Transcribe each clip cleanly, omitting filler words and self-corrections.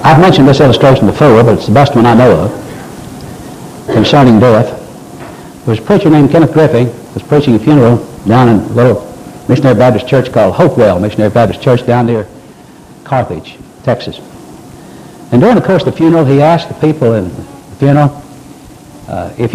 I've mentioned this illustration before, but it's the best one I know of concerning death. There was a preacher named Kenneth Griffey who was preaching a funeral down in a little missionary Baptist church called Hopewell Missionary Baptist Church down near Carthage, Texas. And during the course of the funeral, he asked the people in the funeral, if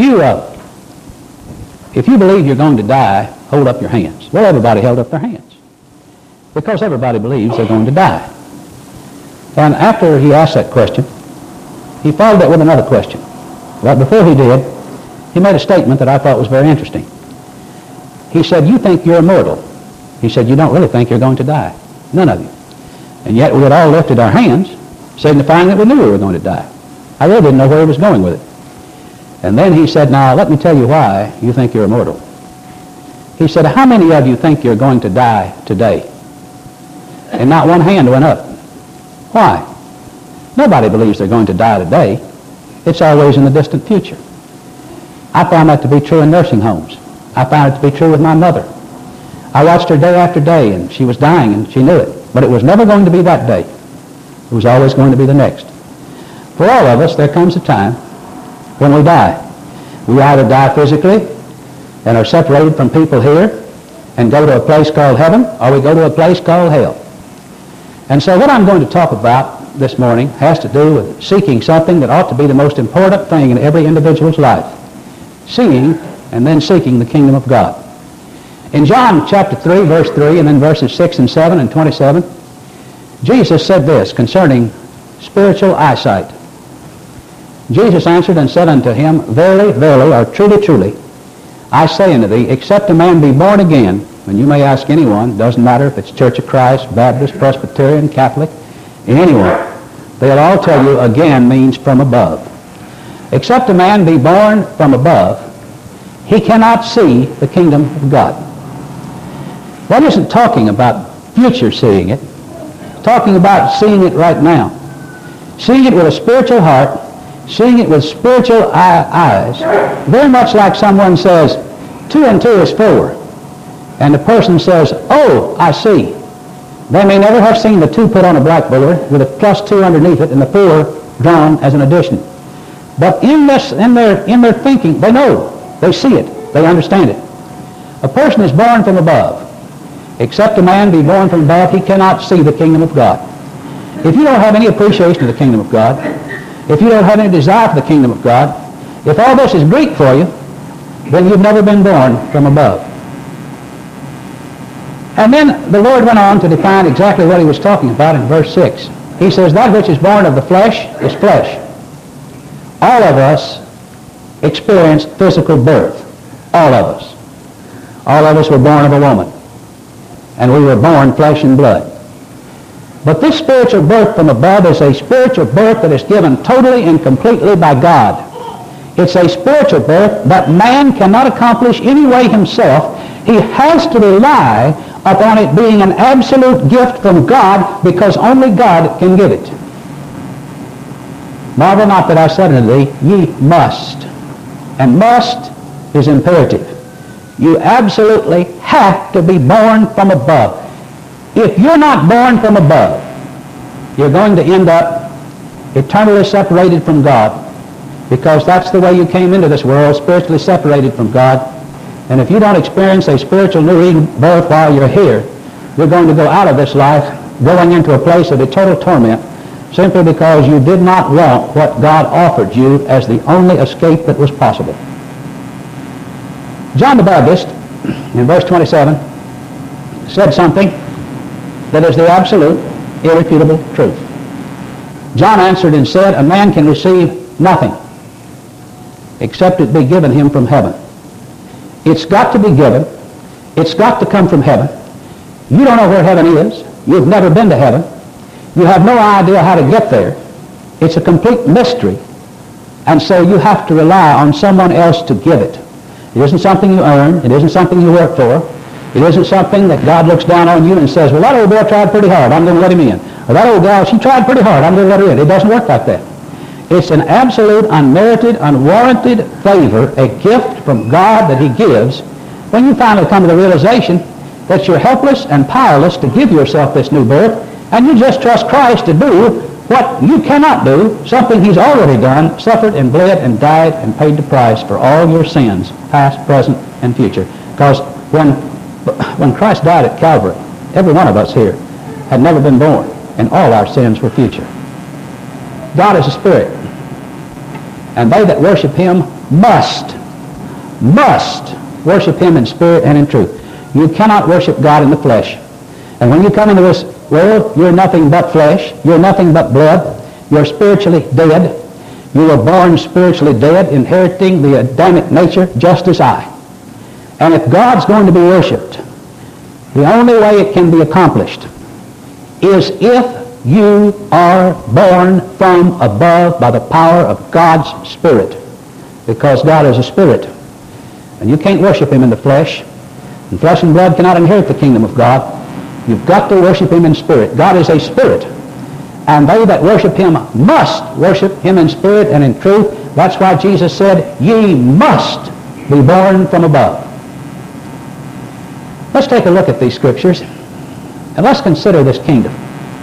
you believe you're going to die, hold up your hands. Well, everybody held up their hands because everybody believes they're going to die. And after he asked that question, he followed it with another question. But before he did, he made a statement that I thought was very interesting. He said, you think you're immortal. He said, you don't really think you're going to die. None of you. And yet we had all lifted our hands, signifying that we knew we were going to die. I really didn't know where he was going with it. And then he said, now let me tell you why you think you're immortal. He said, how many of you think you're going to die today? And not one hand went up. Why? Nobody believes they're going to die today. It's always in the distant future. I found that to be true in nursing homes. I found it to be true with my mother. I watched her day after day, and she was dying, and she knew it. But it was never going to be that day. It was always going to be the next. For all of us, there comes a time when we die. We either die physically and are separated from people here and go to a place called heaven, or we go to a place called hell. And so what I'm going to talk about this morning has to do with seeking something that ought to be the most important thing in every individual's life. Seeing and then seeking the kingdom of God. In John chapter 3, verse 3, and then verses 6 and 7 and 27, Jesus said this concerning spiritual eyesight. Jesus answered and said unto him, verily, verily, or truly, truly, I say unto thee, except a man be born again, and you may ask anyone, doesn't matter if it's Church of Christ, Baptist, Presbyterian, Catholic, anyone, they'll all tell you again means from above. Except a man be born from above, he cannot see the kingdom of God. That isn't talking about future seeing it. It's talking about seeing it right now. Seeing it with a spiritual heart, seeing it with spiritual eyes, very much like someone says, 2 and 2 is 4. And the person says, oh, I see. They may never have seen the 2 put on a blackboard with a +2 underneath it and the 4 drawn as an addition. But in their thinking, they know. They see it. They understand it. A person is born from above. Except a man be born from above, he cannot see the kingdom of God. If you don't have any appreciation of the kingdom of God, if you don't have any desire for the kingdom of God, if all this is Greek for you, then you've never been born from above. And then the Lord went on to define exactly what he was talking about in verse 6. He says, that which is born of the flesh is flesh. All of us experienced physical birth. All of us. All of us were born of a woman. And we were born flesh and blood. But this spiritual birth from above is a spiritual birth that is given totally and completely by God. It's a spiritual birth that man cannot accomplish any way himself. He has to rely upon it being an absolute gift from God because only God can give it. Marvel not that I said unto thee, ye must. And must is imperative. You absolutely have to be born from above. If you're not born from above, you're going to end up eternally separated from God, because that's the way you came into this world, spiritually separated from God. And if you don't experience a spiritual new birth while you're here, you're going to go out of this life going into a place of eternal torment simply because you did not want what God offered you as the only escape that was possible. John the Baptist, in verse 27, said something that is the absolute, irrefutable truth. John answered and said, a man can receive nothing except it be given him from heaven. It's got to be given. It's got to come from heaven. You don't know where heaven is. You've never been to heaven. You have no idea how to get there. It's a complete mystery. And so you have to rely on someone else to give it. It isn't something you earn. It isn't something you work for. It isn't something that God looks down on you and says, well, that old girl tried pretty hard. I'm going to let him in. Or that old gal, she tried pretty hard. I'm going to let her in. It doesn't work like that. It's an absolute, unmerited, unwarranted favor, a gift from God that he gives when you finally come to the realization that you're helpless and powerless to give yourself this new birth, and you just trust Christ to do what you cannot do, something he's already done, suffered and bled and died and paid the price for all your sins, past, present, and future. Because when Christ died at Calvary, every one of us here had never been born, and all our sins were future. God is a spirit, and they that worship him must worship him in spirit and in truth. You cannot worship God in the flesh. And when you come into this world, you're nothing but flesh. You're nothing but blood. You're spiritually dead. You were born spiritually dead, inheriting the Adamic nature just as I. And if God's going to be worshipped, the only way it can be accomplished is if you are born from above by the power of God's Spirit, because God is a spirit. And you can't worship him in the flesh. And flesh and blood cannot inherit the kingdom of God. You've got to worship him in spirit. God is a spirit. And they that worship him must worship him in spirit and in truth. That's why Jesus said, ye must be born from above. Let's take a look at these scriptures, and let's consider this kingdom.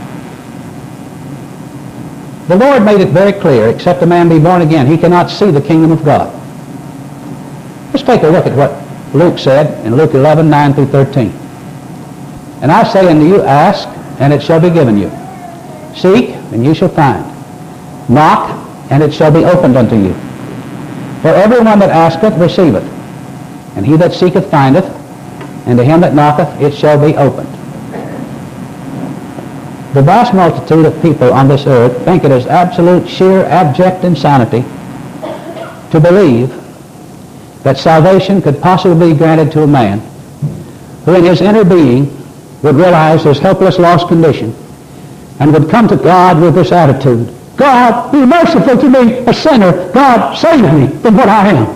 The Lord made it very clear, except a man be born again, he cannot see the kingdom of God. Let's take a look at what Luke said in Luke 11, 9 through 13. And I say unto you, ask, and it shall be given you. Seek, and you shall find. Knock, and it shall be opened unto you. For everyone that asketh receiveth, and he that seeketh findeth, and to him that knocketh it shall be opened. The vast multitude of people on this earth think it is absolute, sheer, abject insanity to believe that salvation could possibly be granted to a man who in his inner being would realize his helpless, lost condition and would come to God with this attitude: God, be merciful to me, a sinner. God, save me from what I am.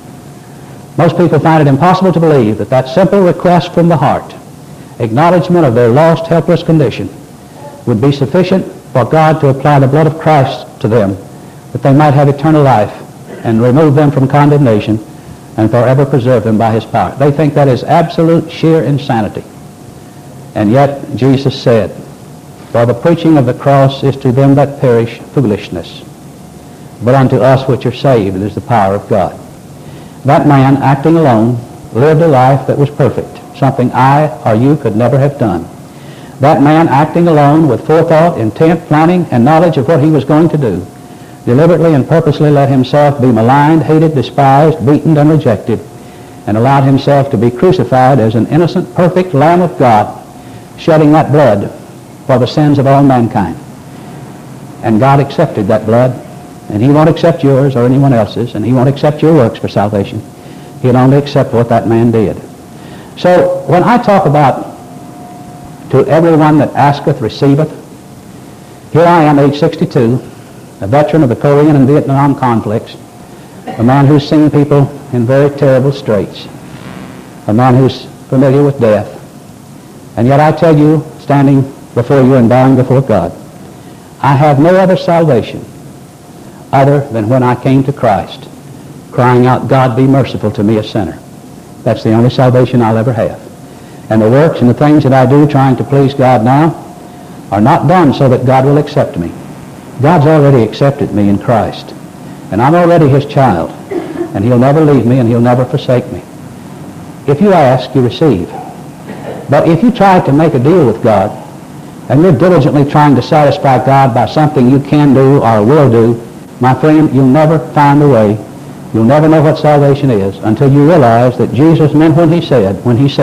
Most people find it impossible to believe that that simple request from the heart, acknowledgement of their lost, helpless condition, would be sufficient for God to apply the blood of Christ to them, that they might have eternal life and remove them from condemnation and forever preserve them by his power. They think that is absolute, sheer insanity. And yet Jesus said, for the preaching of the cross is to them that perish foolishness, but unto us which are saved it is the power of God. That man, acting alone, lived a life that was perfect, something I or you could never have done. That man, acting alone with forethought, intent, planning, and knowledge of what he was going to do, deliberately and purposely let himself be maligned, hated, despised, beaten, and rejected, and allowed himself to be crucified as an innocent, perfect Lamb of God, shedding that blood for the sins of all mankind. And God accepted that blood, and he won't accept yours or anyone else's, and he won't accept your works for salvation. He'll only accept what that man did. So when I talk about to everyone that asketh receiveth, here I am, age 62, a veteran of the Korean and Vietnam conflicts, a man who's seen people in very terrible straits, a man who's familiar with death. And yet I tell you, standing before you and bowing before God, I have no other salvation other than when I came to Christ, crying out, God, be merciful to me, a sinner. That's the only salvation I'll ever have. And the works and the things that I do trying to please God now are not done so that God will accept me. God's already accepted me in Christ. And I'm already his child. And he'll never leave me and he'll never forsake me. If you ask, you receive. But if you try to make a deal with God, and you're diligently trying to satisfy God by something you can do or will do, my friend, you'll never find the way. You'll never know what salvation is until you realize that Jesus meant when he said,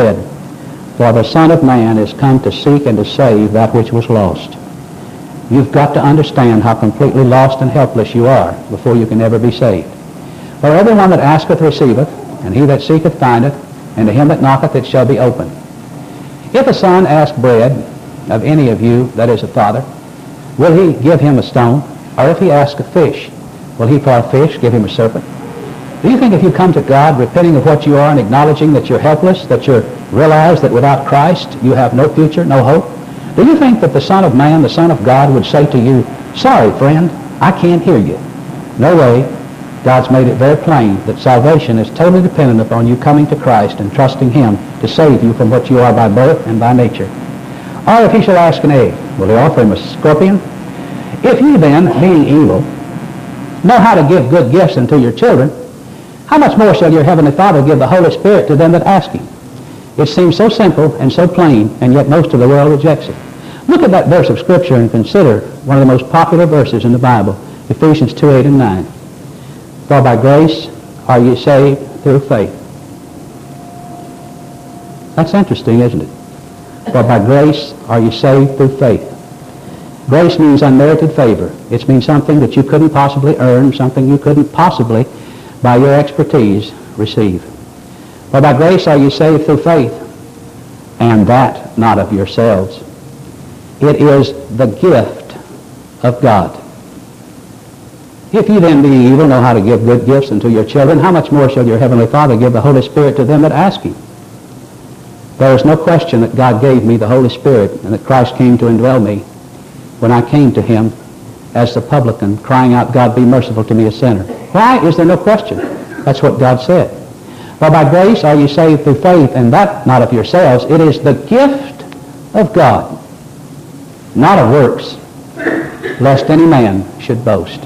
for the Son of Man is come to seek and to save that which was lost. You've got to understand how completely lost and helpless you are before you can ever be saved. For everyone that asketh receiveth, and he that seeketh findeth, and to him that knocketh it shall be opened. If a son ask bread of any of you that is a father, will he give him a stone? Or if he ask a fish, will he for a fish give him a serpent? Do you think if you come to God repenting of what you are and acknowledging that you're helpless, that you realize that without Christ you have no future, no hope, do you think that the Son of Man, the Son of God, would say to you, sorry, friend, I can't hear you? No way. God's made it very plain that salvation is totally dependent upon you coming to Christ and trusting him to save you from what you are by birth and by nature. Or if he shall ask an egg, will he offer him a scorpion? If you then, being evil, know how to give good gifts unto your children, how much more shall your heavenly Father give the Holy Spirit to them that ask him? It seems so simple and so plain, and yet most of the world rejects it. Look at that verse of Scripture and consider one of the most popular verses in the Bible, Ephesians 2:8 and 9. For by grace are ye saved through faith. That's interesting, isn't it? For by grace are ye saved through faith. Grace means unmerited favor. It means something that you couldn't possibly earn, something you couldn't possibly, by your expertise, receive. For by grace are ye saved through faith, and that not of yourselves. It is the gift of God. If you then, being evil, know how to give good gifts unto your children, how much more shall your heavenly Father give the Holy Spirit to them that ask him? There is no question that God gave me the Holy Spirit and that Christ came to indwell me when I came to him as the publican, crying out, God, be merciful to me, a sinner. Why is there no question? That's what God said. For by grace are ye saved through faith, and that not of yourselves. It is the gift of God, not of works, lest any man should boast.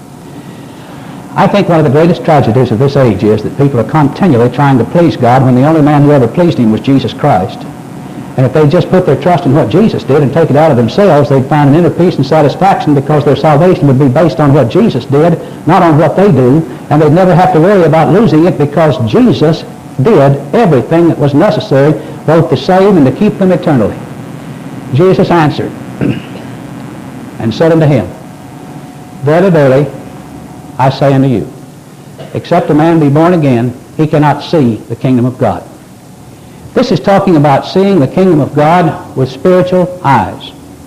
I think one of the greatest tragedies of this age is that people are continually trying to please God when the only man who ever pleased him was Jesus Christ. And if they just put their trust in what Jesus did and take it out of themselves, they'd find an inner peace and satisfaction because their salvation would be based on what Jesus did, not on what they do, and they'd never have to worry about losing it because Jesus did everything that was necessary both to save and to keep them eternally. Jesus answered and said unto him, Verily, verily, I say unto you, except a man be born again, he cannot see the kingdom of God. This is talking about seeing the kingdom of God with spiritual eyes.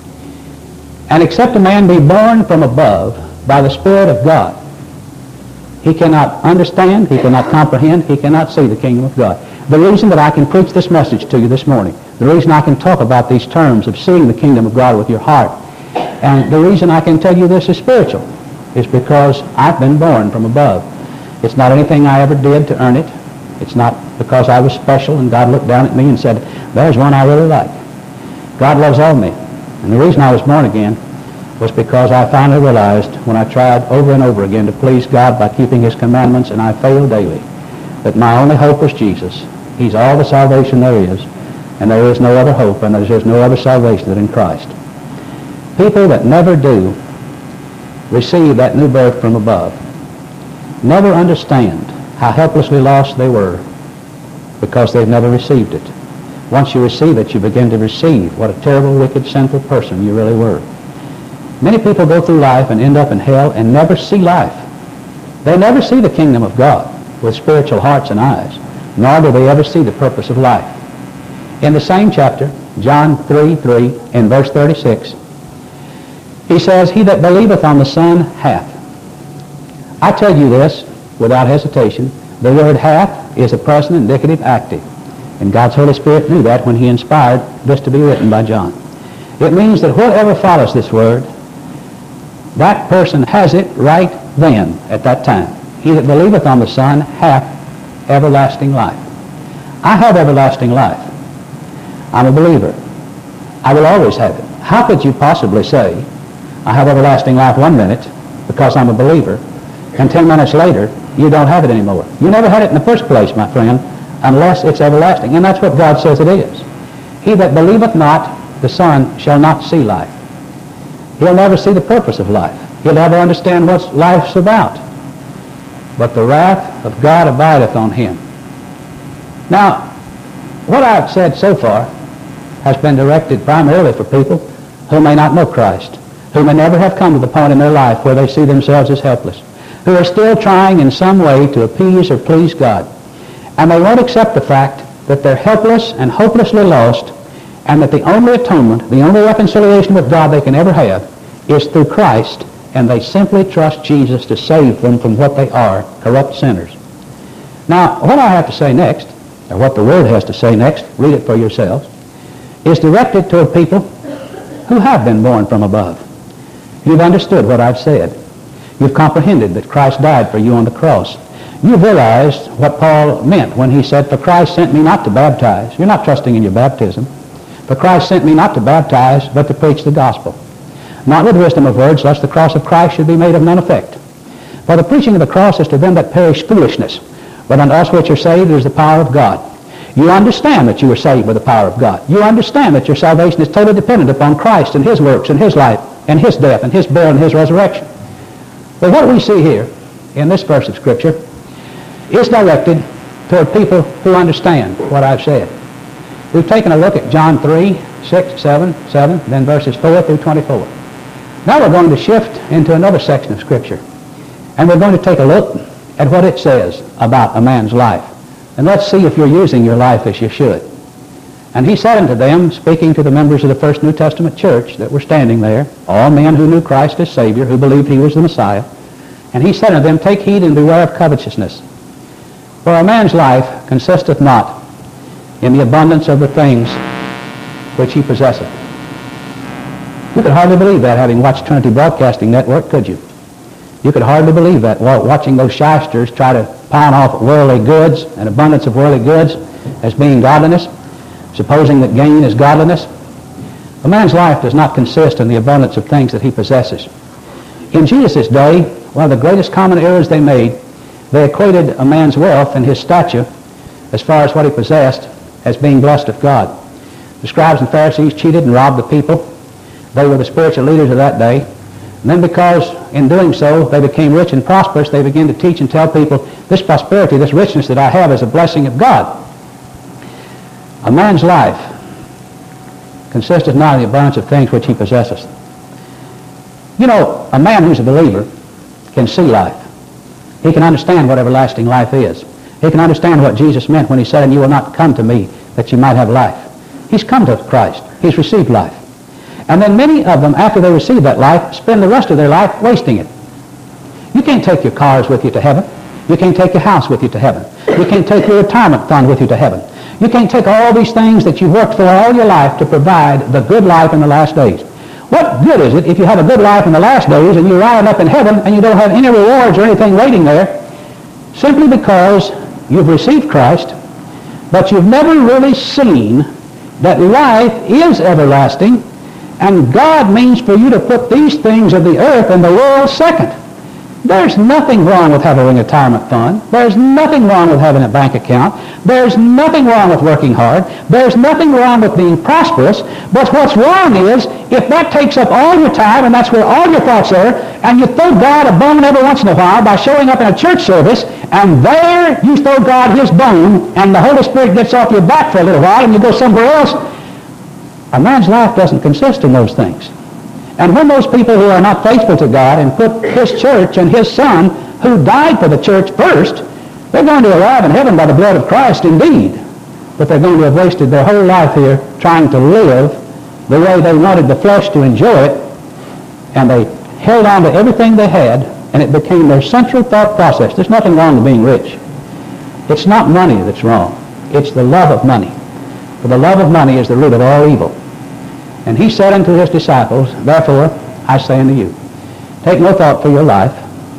And except a man be born from above by the Spirit of God, he cannot understand, he cannot comprehend, he cannot see the kingdom of God. The reason that I can preach this message to you this morning, the reason I can talk about these terms of seeing the kingdom of God with your heart, and the reason I can tell you this is spiritual, is because I've been born from above. It's not anything I ever did to earn it. It's not because I was special and God looked down at me and said, there's one I really like. God loves all men. And the reason I was born again was because I finally realized when I tried over and over again to please God by keeping his commandments, and I failed daily, that my only hope was Jesus. He's all the salvation there is, and there is no other hope, and there's no other salvation than in Christ. People that never do receive that new birth from above never understand how helplessly lost they were because they've never received it. Once you receive it, you begin to receive what a terrible, wicked, sinful person you really were. Many people go through life and end up in hell and never see life. They never see the kingdom of God with spiritual hearts and eyes, nor do they ever see the purpose of life. In the same chapter, John 3:3, in verse 36, he says, He that believeth on the Son hath. I tell you this without hesitation, the word hath is a present indicative active. And God's Holy Spirit knew that when he inspired this to be written by John. It means that whatever follows this word, that person has it right then, at that time. He that believeth on the Son hath everlasting life. I have everlasting life. I'm a believer. I will always have it. How could you possibly say, I have everlasting life 1 minute because I'm a believer, and 10 minutes later, you don't have it anymore? You never had it in the first place, my friend, unless it's everlasting. And that's what God says it is. He that believeth not the Son shall not see life. He'll never see the purpose of life. He'll never understand what life's about. But the wrath of God abideth on him. Now, what I've said so far has been directed primarily for people who may not know Christ, who may never have come to the point in their life where they see themselves as helpless, who are still trying in some way to appease or please God. And they won't accept the fact that they're helpless and hopelessly lost, and that the only atonement, the only reconciliation with God they can ever have is through Christ, and they simply trust Jesus to save them from what they are, corrupt sinners. Now, what I have to say next, or what the Word has to say next, read it for yourselves, is directed toward people who have been born from above. You've understood what I've said. You've comprehended that Christ died for you on the cross. You've realized what Paul meant when he said, For Christ sent me not to baptize. You're not trusting in your baptism. For Christ sent me not to baptize, but to preach the gospel. not with wisdom of words, lest the cross of Christ should be made of none effect. For the preaching of the cross is to them that perish foolishness, but unto us which are saved is the power of God. You understand that you were saved by the power of God. You understand that your salvation is totally dependent upon Christ and His works and His life and His death and His burial and His resurrection. But what we see here in this verse of Scripture is directed toward people who understand what I've said. We've taken a look at John 3, 6, 7, then verses 4 through 24. Now we're going to shift into another section of Scripture, and we're going to take a look at what it says about a man's life. And let's see if you're using your life as you should. And he said unto them, speaking to the members of the first New Testament church that were standing there, all men who knew Christ as Savior, who believed He was the Messiah, and he said unto them, take heed and beware of covetousness. For a man's life consisteth not in the abundance of the things which he possesseth. You could hardly believe that, having watched Trinity Broadcasting Network, could you? You could hardly believe that, watching those shysters try to pound off worldly goods, an abundance of worldly goods, as being godliness, supposing that gain is godliness. A man's life does not consist in the abundance of things that he possesses. In Jesus' day, one of the greatest common errors they made, they equated a man's wealth and his stature, as far as what he possessed, as being blessed of God. The scribes and Pharisees cheated and robbed the people. They were the spiritual leaders of that day. And then because in doing so they became rich and prosperous, they began to teach and tell people, this prosperity, this richness that I have is a blessing of God. A man's life consisteth not in the abundance of things which he possesses. You know, a man who's a believer can see life. He can understand what everlasting life is. He can understand what Jesus meant when He said, and you will not come to me that you might have life. He's come to Christ. He's received life. And then many of them, after they receive that life, spend the rest of their life wasting it. You can't take your cars with you to heaven. You can't take your house with you to heaven. You can't take your retirement fund with you to heaven. You can't take all these things that you've worked for all your life to provide the good life in the last days. What good is it if you have a good life in the last days and you're riding up in heaven and you don't have any rewards or anything waiting there, simply because you've received Christ, but you've never really seen that life is everlasting, and God means for you to put these things of the earth and the world second. There's nothing wrong with having a retirement fund. There's nothing wrong with having a bank account. There's nothing wrong with working hard. There's nothing wrong with being prosperous. But what's wrong is if that takes up all your time and that's where all your thoughts are, and you throw God a bone every once in a while by showing up in a church service, and there you throw God His bone, and the Holy Spirit gets off your back for a little while, and you go somewhere else. A man's life doesn't consist in those things. And when those people who are not faithful to God and put His church and His Son, who died for the church first, they're going to arrive in heaven by the blood of Christ indeed. But they're going to have wasted their whole life here trying to live the way they wanted the flesh to enjoy it, and they held on to everything they had, and it became their central thought process. There's nothing wrong with being rich. It's not money that's wrong. It's the love of money. For the love of money is the root of all evil. And He said unto His disciples, therefore, I say unto you, take no thought for your life,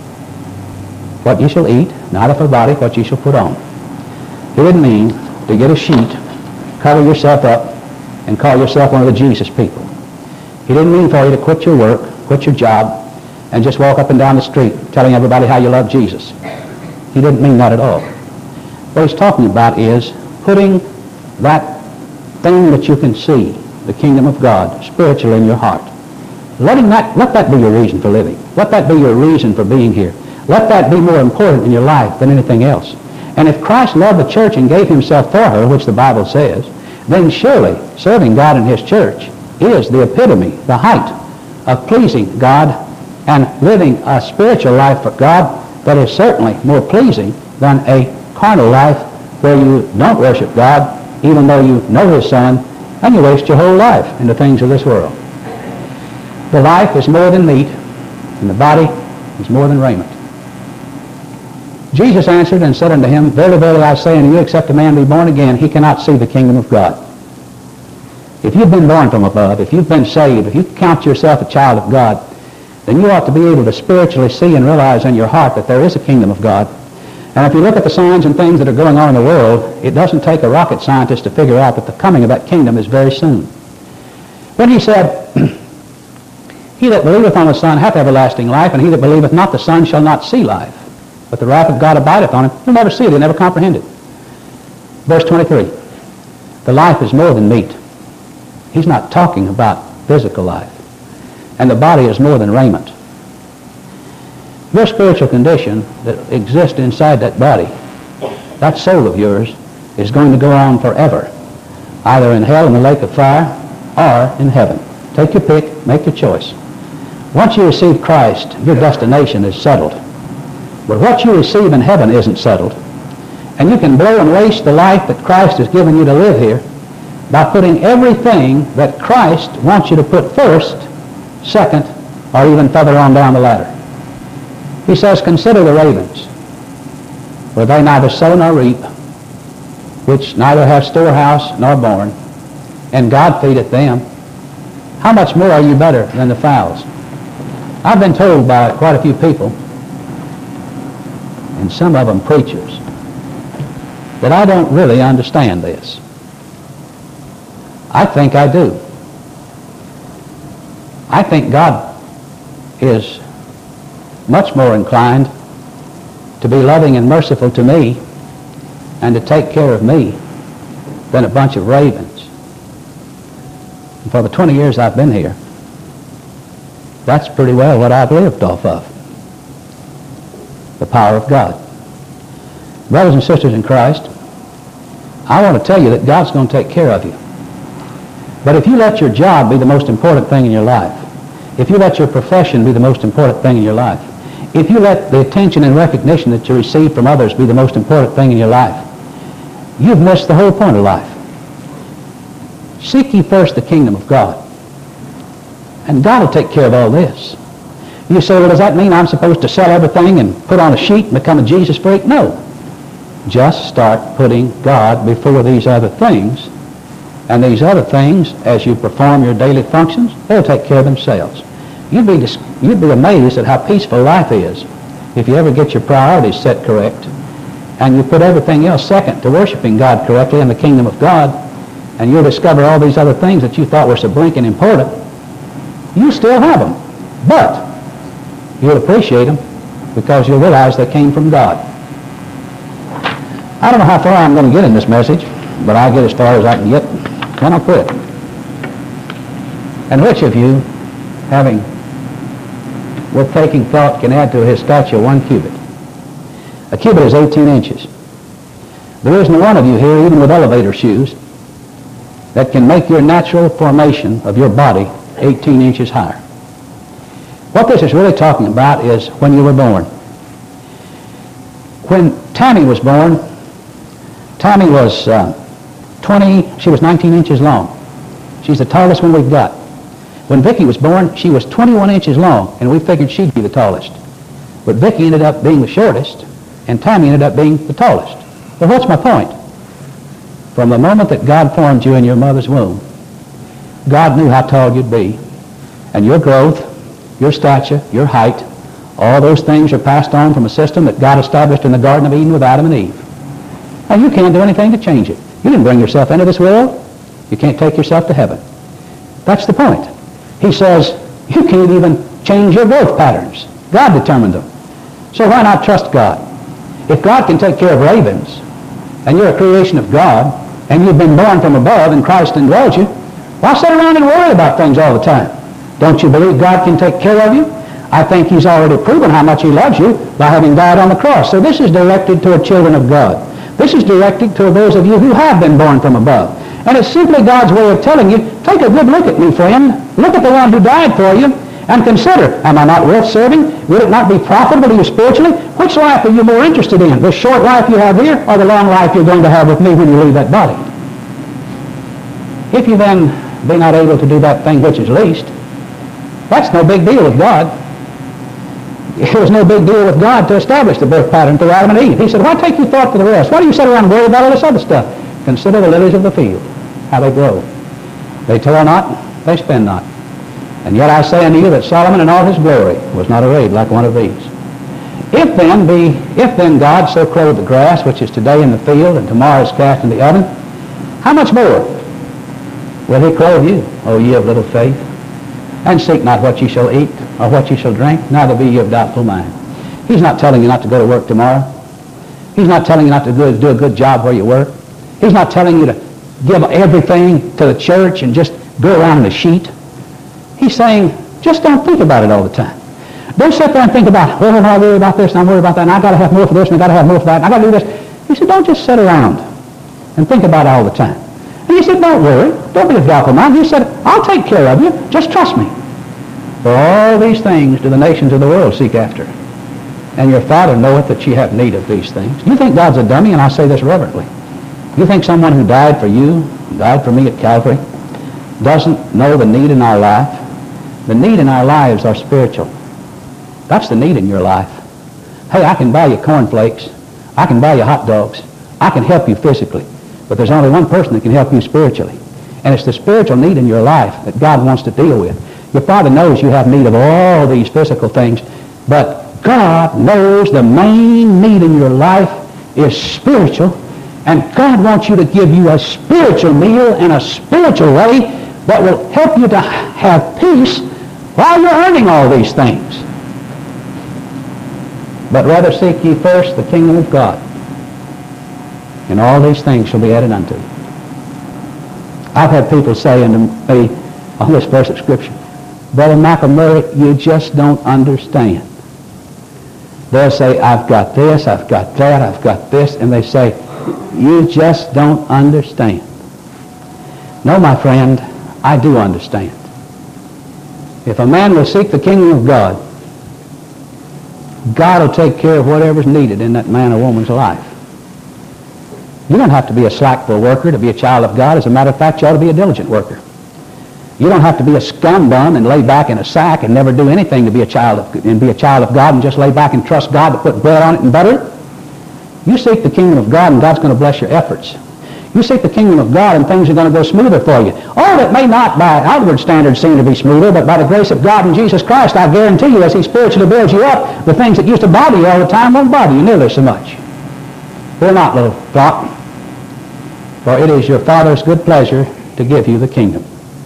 what ye shall eat, neither for body what ye shall put on. He didn't mean to get a sheet, cover yourself up, and call yourself one of the Jesus people. He didn't mean for you to quit your work, quit your job, and just walk up and down the street telling everybody how you love Jesus. He didn't mean that at all. What He's talking about is putting that thing that you can see, the kingdom of God, spiritually in your heart. Let that be your reason for living. Let that be your reason for being here. Let that be more important in your life than anything else. And if Christ loved the church and gave Himself for her, which the Bible says, then surely serving God in His church is the epitome, the height of pleasing God and living a spiritual life for God that is certainly more pleasing than a carnal life where you don't worship God even though you know His Son, and you waste your whole life in the things of this world. The life is more than meat, and the body is more than raiment. Jesus answered and said unto him, verily, verily, I say unto you, except a man be born again, he cannot see the kingdom of God. If you've been born from above, if you've been saved, if you count yourself a child of God, then you ought to be able to spiritually see and realize in your heart that there is a kingdom of God. And if you look at the signs and things that are going on in the world, it doesn't take a rocket scientist to figure out that the coming of that kingdom is very soon. When he said, he He that believeth on the Son hath everlasting life, and he that believeth not the Son shall not see life. But the wrath of God abideth on him. He'll never see it. He'll never comprehend it. Verse 23. The life is more than meat. He's not talking about physical life. And the body is more than raiment. Your spiritual condition that exists inside that body, that soul of yours, is going to go on forever, either in hell in the lake of fire or in heaven. Take your pick, make your choice. Once you receive Christ, your destination is settled. But what you receive in heaven isn't settled. And you can blow and waste the life that Christ has given you to live here by putting everything that Christ wants you to put first, second, or even further on down the ladder. He says, consider the ravens, for they neither sow nor reap, which neither have storehouse nor barn, and God feedeth them. How much more are you better than the fowls? I've been told by quite a few people, and some of them preachers, that I don't really understand this. I think I do. I think God is much more inclined to be loving and merciful to me and to take care of me than a bunch of ravens. And for the 20 years I've been here, that's pretty well what I've lived off of. The power of God. Brothers and sisters in Christ, I want to tell you that God's going to take care of you. But if you let your job be the most important thing in your life, if you let your profession be the most important thing in your life, if you let the attention and recognition that you receive from others be the most important thing in your life, you've missed the whole point of life. Seek ye first the kingdom of God, and God will take care of all this. You say, well, does that mean I'm supposed to sell everything and put on a sheet and become a Jesus freak? No. Just start putting God before these other things, and these other things, as you perform your daily functions, they'll take care of themselves. You'd be amazed at how peaceful life is if you ever get your priorities set correct and you put everything else second to worshiping God correctly in the kingdom of God, and you'll discover all these other things that you thought were so blinking important. You still have them, but you'll appreciate them because you'll realize they came from God. I don't know how far I'm going to get in this message, but I'll get as far as I can get, then I'll quit. And which of you, having with taking thought, can add to his stature 1 cubit? A cubit is 18 inches. There isn't one of you here, even with elevator shoes, that can make your natural formation of your body 18 inches higher. What this is really talking about is when you were born. When Tammy was born, Tammy was she was 19 inches long. She's the tallest one we've got. When Vicki was born, she was 21 inches long, and we figured she'd be the tallest. But Vicki ended up being the shortest, and Tammy ended up being the tallest. Well, what's my point? From the moment that God formed you in your mother's womb, God knew how tall you'd be, and your growth, your stature, your height, all those things are passed on from a system that God established in the Garden of Eden with Adam and Eve. Now, you can't do anything to change it. You didn't bring yourself into this world. You can't take yourself to heaven. That's the point. He says, you can't even change your growth patterns. God determined them. So why not trust God? If God can take care of ravens, and you're a creation of God, and you've been born from above, and Christ indwells you, why sit around and worry about things all the time? Don't you believe God can take care of you? I think he's already proven how much he loves you by having died on the cross. So this is directed toward children of God. This is directed to those of you who have been born from above. And it's simply God's way of telling you, take a good look at me, friend. Look at the one who died for you and consider, am I not worth serving? Will it not be profitable to you spiritually? Which life are you more interested in? The short life you have here or the long life you're going to have with me when you leave that body? If you then be not able to do that thing which is least, that's no big deal with God. It was no big deal with God to establish the birth pattern through Adam and Eve. He said, why take you thought for the rest? Why do you sit around and worry about all this other stuff? Consider the lilies of the field, how they grow. They toil not, they spin not. And yet I say unto you that Solomon in all his glory was not arrayed like one of these. If then God so clothed the grass, which is today in the field and tomorrow is cast in the oven, how much more will he clothe you, O ye of little faith? And seek not what ye shall eat or what ye shall drink, neither be ye of doubtful mind. He's not telling you not to go to work tomorrow. He's not telling you not to do a good job where you work. He's not telling you to give everything to the church and just go around in a sheet. He's saying, just don't think about it all the time. Don't sit there and think about, well, I worry about this and I worry about that, and I got to have more for this and I got to have more for that, and I got to do this. He said, don't just sit around and think about it all the time. And he said, don't worry. Don't be of doubtful mind. He said, I'll take care of you. Just trust me. For all these things do the nations of the world seek after. And your Father knoweth that ye have need of these things. You think God's a dummy? And I say this reverently. You think someone who died for you, died for me at Calvary, doesn't know the need in our life? The need in our lives are spiritual. That's the need in your life. Hey, I can buy you cornflakes. I can buy you hot dogs. I can help you physically. But there's only one person that can help you spiritually. And it's the spiritual need in your life that God wants to deal with. Your Father knows you have need of all these physical things, but God knows the main need in your life is spiritual, and God wants you to give you a spiritual meal in a spiritual way that will help you to have peace while you're earning all these things. But rather seek ye first the kingdom of God, and all these things shall be added unto you. I've had people say unto me on this verse of Scripture, Brother McElmurray, you just don't understand. They'll say, I've got this, I've got that, I've got this, and they say, you just don't understand. No, my friend, I do understand. If a man will seek the kingdom of God, God will take care of whatever's needed in that man or woman's life. You don't have to be a slackful worker to be a child of God. As a matter of fact, you ought to be a diligent worker. You don't have to be a scum bum and lay back in a sack and never do anything to be a child of God and just lay back and trust God to put bread on it and butter it. You seek the kingdom of God and God's going to bless your efforts. You seek the kingdom of God and things are going to go smoother for you. All that may not by outward standards seem to be smoother, but by the grace of God and Jesus Christ, I guarantee you, as He spiritually builds you up, the things that used to bother you all the time won't bother you nearly so much. Fear not, little flock, for it is your Father's good pleasure to give you the kingdom.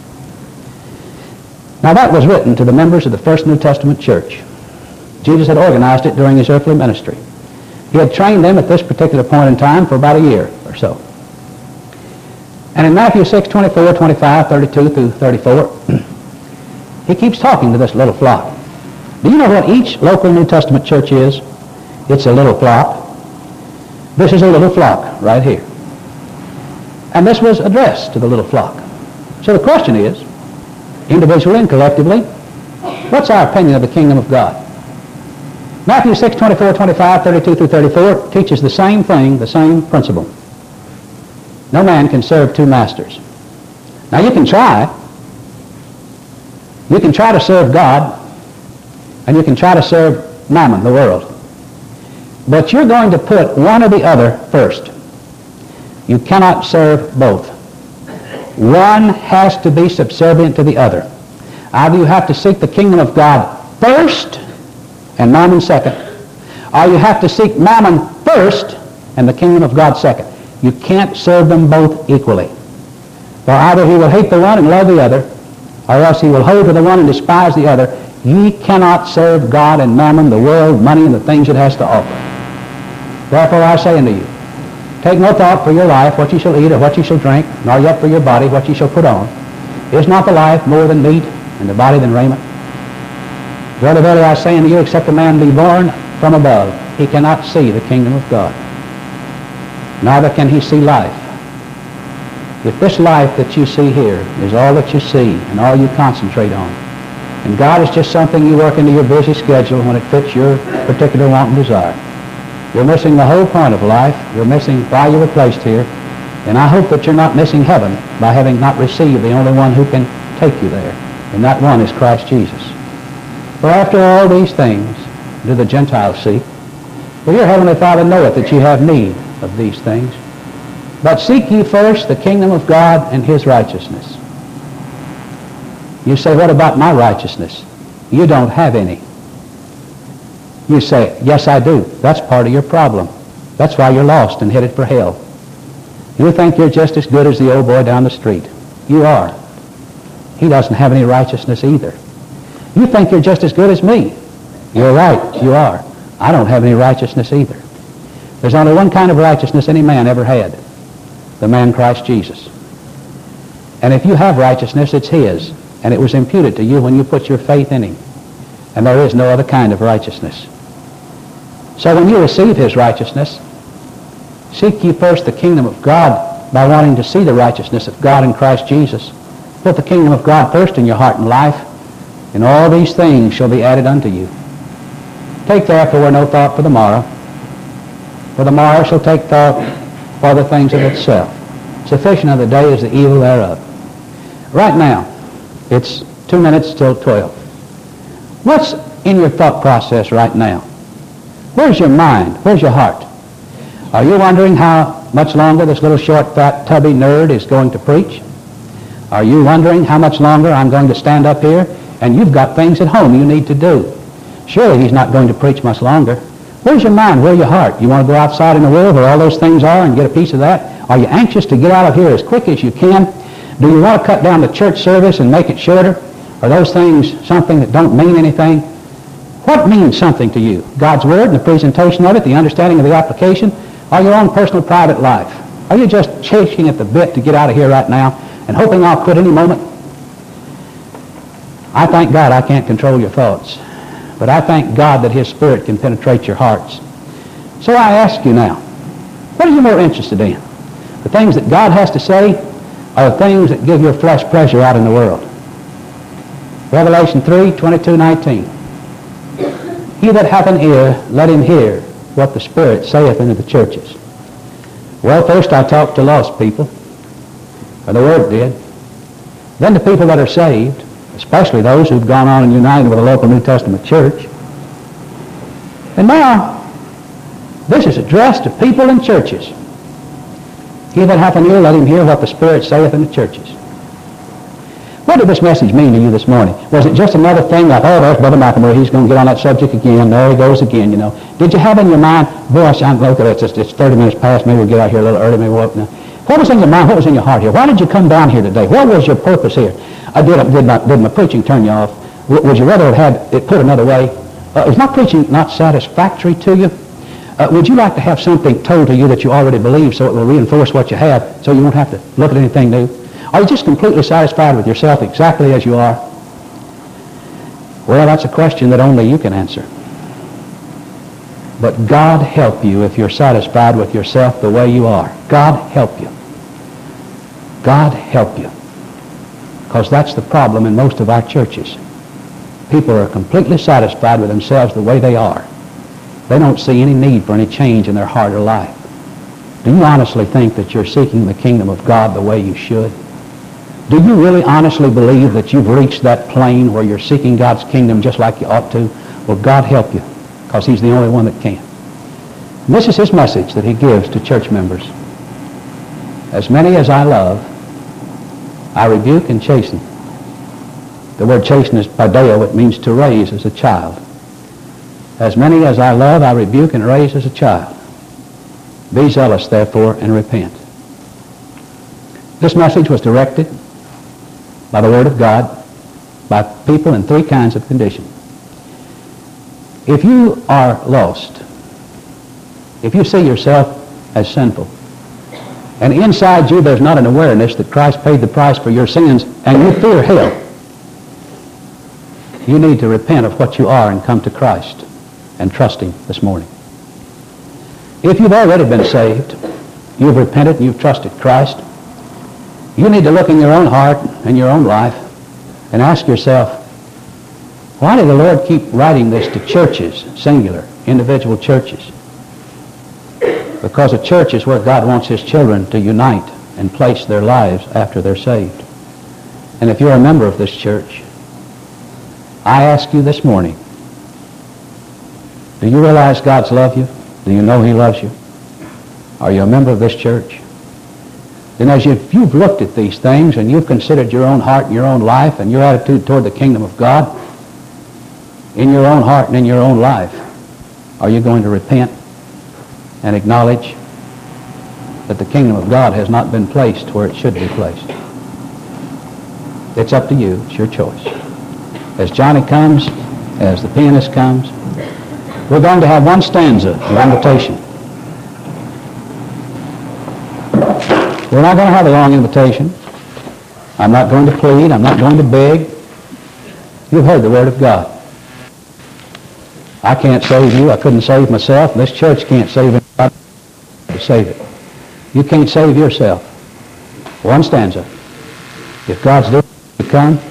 Now that was written to the members of the First New Testament church. Jesus had organized it during His earthly ministry. He had trained them at this particular point in time for about a year or so. And in Matthew 6, 24, 25, 32 through 34, He keeps talking to this little flock. Do you know what each local New Testament church is? It's a little flock. This is a little flock right here. And this was addressed to the little flock. So the question is, individually and collectively, what's our opinion of the kingdom of God? Matthew 6, 24, 25, 32 through 34 teaches the same thing, the same principle. No man can serve two masters. Now you can try. You can try to serve God, and you can try to serve Mammon, the world. But you're going to put one or the other first. You cannot serve both. One has to be subservient to the other. Either you have to seek the kingdom of God first and Mammon second, or you have to seek Mammon first and the kingdom of God second. You can't serve them both equally. For either he will hate the one and love the other, or else he will hold to the one and despise the other. Ye cannot serve God and Mammon, the world, money, and the things it has to offer. Therefore I say unto you, take no thought for your life, what ye shall eat or what ye shall drink, nor yet for your body, what ye shall put on. Is not the life more than meat, and the body than raiment? Verily, verily, I say unto you, except a man be born from above, he cannot see the kingdom of God. Neither can he see life. If this life that you see here is all that you see and all you concentrate on, and God is just something you work into your busy schedule when it fits your particular want and desire, you're missing the whole point of life. You're missing why you were placed here. And I hope that you're not missing heaven by having not received the only one who can take you there. And that one is Christ Jesus. For after all these things do the Gentiles seek. For your heavenly Father knoweth that ye have need of these things. But seek ye first the kingdom of God and His righteousness. You say, what about my righteousness? You don't have any. You say, yes, I do. That's part of your problem. That's why you're lost and headed for hell. You think you're just as good as the old boy down the street. You are. He doesn't have any righteousness either. You think you're just as good as me. You're right, you are. I don't have any righteousness either. There's only one kind of righteousness any man ever had, the man Christ Jesus. And if you have righteousness, it's his, and it was imputed to you when you put your faith in him. And there is no other kind of righteousness. So when you receive his righteousness, seek ye first the kingdom of God by wanting to see the righteousness of God in Christ Jesus. Put the kingdom of God first in your heart and life, and all these things shall be added unto you. Take therefore no thought for the morrow, for the morrow shall take thought for the things of itself. Sufficient of the day is the evil thereof. Right now, it's 2 minutes till 12. What's in your thought process right now? Where's your mind? Where's your heart? Are you wondering how much longer this little short, fat, tubby nerd is going to preach? Are you wondering how much longer I'm going to stand up here and you've got things at home you need to do? Surely he's not going to preach much longer. Where's your mind? Where's your heart? You want to go outside in the world where all those things are and get a piece of that? Are you anxious to get out of here as quick as you can? Do you want to cut down the church service and make it shorter? Are those things something that don't mean anything? What means something to you? God's Word and the presentation of it, the understanding of the application, or your own personal private life? Are you just chasing at the bit to get out of here right now and hoping I'll quit any moment? I thank God I can't control your thoughts, but I thank God that his Spirit can penetrate your hearts. So I ask you now, what are you more interested in? The things that God has to say, or the things that give your flesh pleasure out in the world? Revelation 3:22-19. He that hath an ear, let him hear what the Spirit saith unto the churches. Well, first I talked to lost people, or the Word did. Then to people that are saved, especially those who've gone on and united with a local New Testament church. And now, this is addressed to people in churches. He that hath an ear, let him hear what the Spirit saith in the churches. What did this message mean to you this morning? Was it just another thing like, oh, there's Brother McElmurray, he's going to get on that subject again, there he goes again, you know. Did you have in your mind, boy, look at it, it's 30 minutes past, maybe we'll get out here a little early, maybe we'll open up. What was in your mind? What was in your heart here? Why did you come down here today? What was your purpose here? Did my preaching turn you off? Would you rather have had it put another way? Is my preaching not satisfactory to you? Would you like to have something told to you that you already believe so it will reinforce what you have so you won't have to look at anything new? Are you just completely satisfied with yourself exactly as you are? Well, that's a question that only you can answer. But God help you if you're satisfied with yourself the way you are. God help you. God help you. Because that's the problem in most of our churches. People are completely satisfied with themselves the way they are. They don't see any need for any change in their heart or life. Do you honestly think that you're seeking the kingdom of God the way you should? Do you really honestly believe that you've reached that plane where you're seeking God's kingdom just like you ought to? Well, God help you, because he's the only one that can. And this is his message that he gives to church members. As many as I love, I rebuke and chasten. The word chasten is paideo. It means to raise as a child. As many as I love, I rebuke and raise as a child. Be zealous, therefore, and repent. This message was directed by the Word of God, by people in three kinds of condition. If you are lost, if you see yourself as sinful, and inside you there's not an awareness that Christ paid the price for your sins, and you fear hell, you need to repent of what you are and come to Christ and trust him this morning. If you've already been saved, you've repented and you've trusted Christ, you need to look in your own heart and your own life and ask yourself, why did the Lord keep writing this to churches, singular, individual churches? Because a church is where God wants his children to unite and place their lives after they're saved. And if you're a member of this church, I ask you this morning, do you realize God's love you? Do you know he loves you? Are you a member of this church? Then as you've looked at these things and you've considered your own heart and your own life and your attitude toward the kingdom of God, in your own heart and in your own life, are you going to repent and acknowledge that the kingdom of God has not been placed where it should be placed? It's up to you. It's your choice. as Johnny comes, as the pianist comes, we're going to have one stanza of invitation. We're not going to have a long invitation. I'm not going to plead. I'm not going to beg. You've heard the Word of God. I can't save you. I couldn't save myself. This church can't save anybody to save it. You can't save yourself. One stanza. If God's doing it, come.